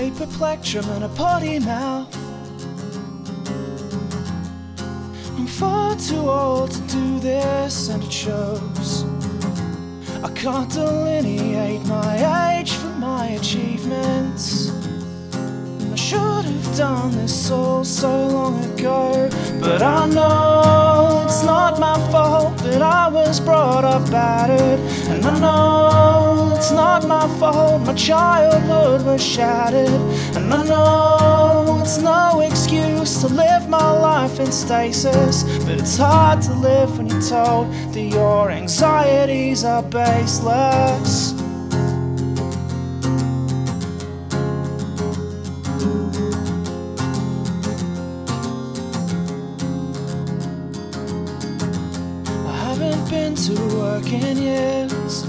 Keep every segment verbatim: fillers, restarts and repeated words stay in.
paper plectrum and a potty mouth. I'm far too old to do this, and it shows. I can't delineate my age from my achievements. And I should have done this all so long ago, but I know it's not my fault that I was brought up battered. And I know it's not my fault my childhood was shattered. And I know it's no excuse to live my life in stasis, but it's hard to live when you're told that your anxieties are baseless. I haven't been to work in years.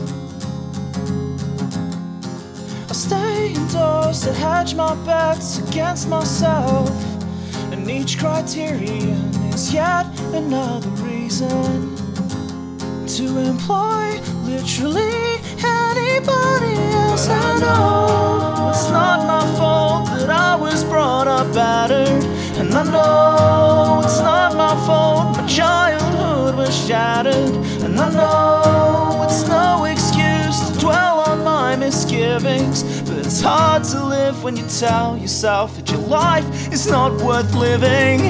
I stay indoors to hedge my bets against myself, and each criterion is yet another reason to employ literally anybody else. I know it's not my fault that I was brought up battered, and I know it's not my fault my childhood was shattered. And I know it's no excuse to dwell on my misgivings, but it's hard to live when you tell yourself that your life is not worth living.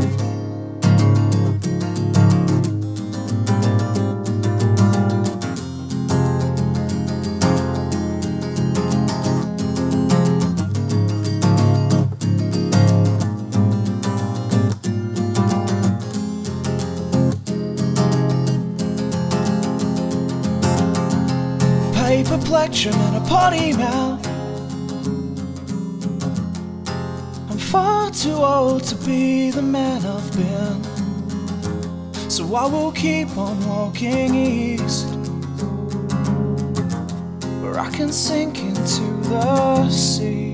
Paper plectrum and a potty mouth. I'm far too old to be the man I've been, so I will keep on walking east, where I can sink into the sea.